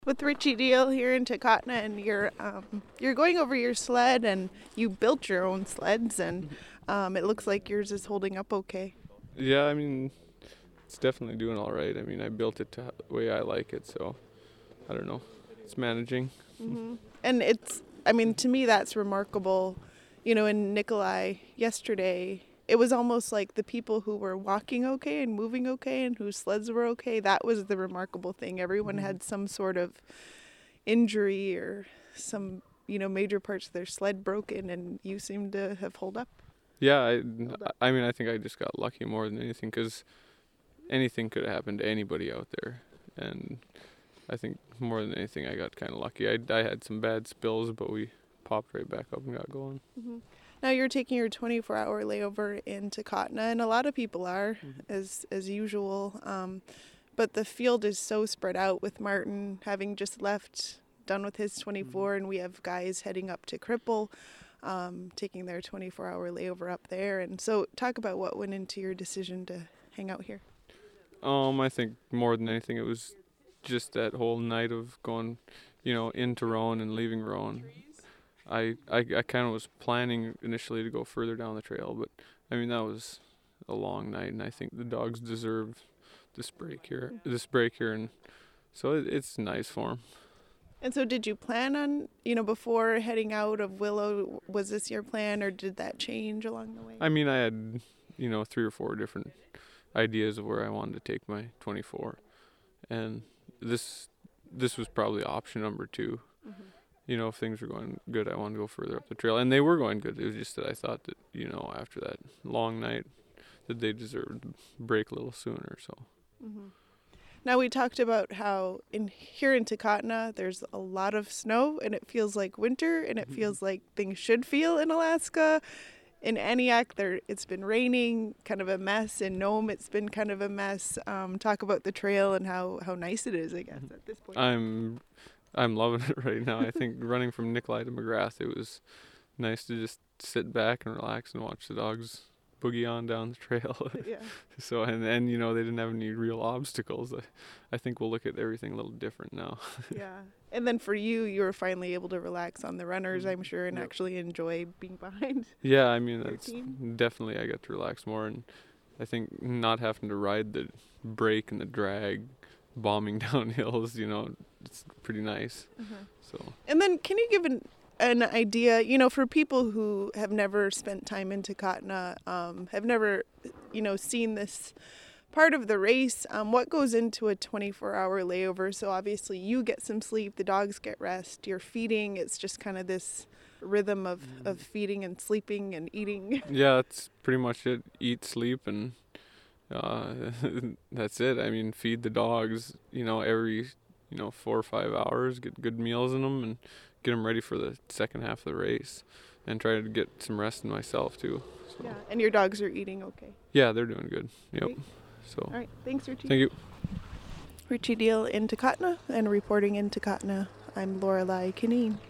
With Richie Deal here in Takotna, and you're going over your sled, and you built your own sleds, and it looks like yours is holding up okay. Yeah, I mean, it's definitely doing all right. I mean, I built it the way I like it, so I don't know. It's managing. And I mean, to me, that's remarkable. You know, in Nikolai yesterday, it was almost like the people who were walking okay and moving okay and whose sleds were okay, that was the remarkable thing. Everyone had some sort of injury or some, major parts of their sled broken, and you seem to have held up. Yeah, I mean, I think I just got lucky more than anything because anything could have happened to anybody out there. And I think more than anything, I got kind of lucky. I had some bad spills, but we popped right back up and got going. Now you're taking your 24-hour layover in Takotna, and a lot of people are, as usual. But the field is so spread out with Martin having just left, done with his 24, and we have guys heading up to Cripple, taking their 24-hour layover up there. And so talk about what went into your decision to hang out here. I think more than anything, it was just that whole night of going, into Rowan and leaving Rowan. I kind of was planning initially to go further down the trail, but I mean that was a long night, and I think the dogs deserve this break here, and so it's nice for them. And so did you plan on, before heading out of Willow, was this your plan, or did that change along the way? I mean, I had 3 or 4 different ideas of where I wanted to take my 24, and this was probably option number 2. If things were going good, I wanted to go further up the trail, and they were going good. It was just that I thought that after that long night that they deserved to break a little sooner. So. Now we talked about how here in Takotna there's a lot of snow, and it feels like winter, and it feels like things should feel in Alaska. In Aniak, it's been raining, kind of a mess. In Nome, it's been kind of a mess. Talk about the trail and how nice it is, I guess, at this point. I'm loving it right now. I think running from Nikolai to McGrath, it was nice to just sit back and relax and watch the dogs boogie on down the trail. Yeah. So and they didn't have any real obstacles. I think we'll look at everything a little different now. Yeah. And then for you were finally able to relax on the runners, I'm sure, and actually enjoy being behind. Yeah, I mean, that's team. definitely, I got to relax more, and I think not having to ride the brake and the drag bombing down hills, it's pretty nice. So. And then can you give an idea, for people who have never spent time in Takotna, have never, seen this part of the race, what goes into a 24-hour layover? So obviously you get some sleep, the dogs get rest, you're feeding, it's just kind of this rhythm of feeding and sleeping and eating. Yeah, that's pretty much it. Eat, sleep, and that's it. I mean, feed the dogs, every 4 or 5 hours, get good meals in them, and get them ready for the second half of the race, and try to get some rest in myself too. So. Yeah, and your dogs are eating okay. Yeah, they're doing good. Yep. Great. So. All right, thanks, Richie. Thank you. Richie Deal in Takotna, and reporting in Takotna, I'm Lorelei Kineen.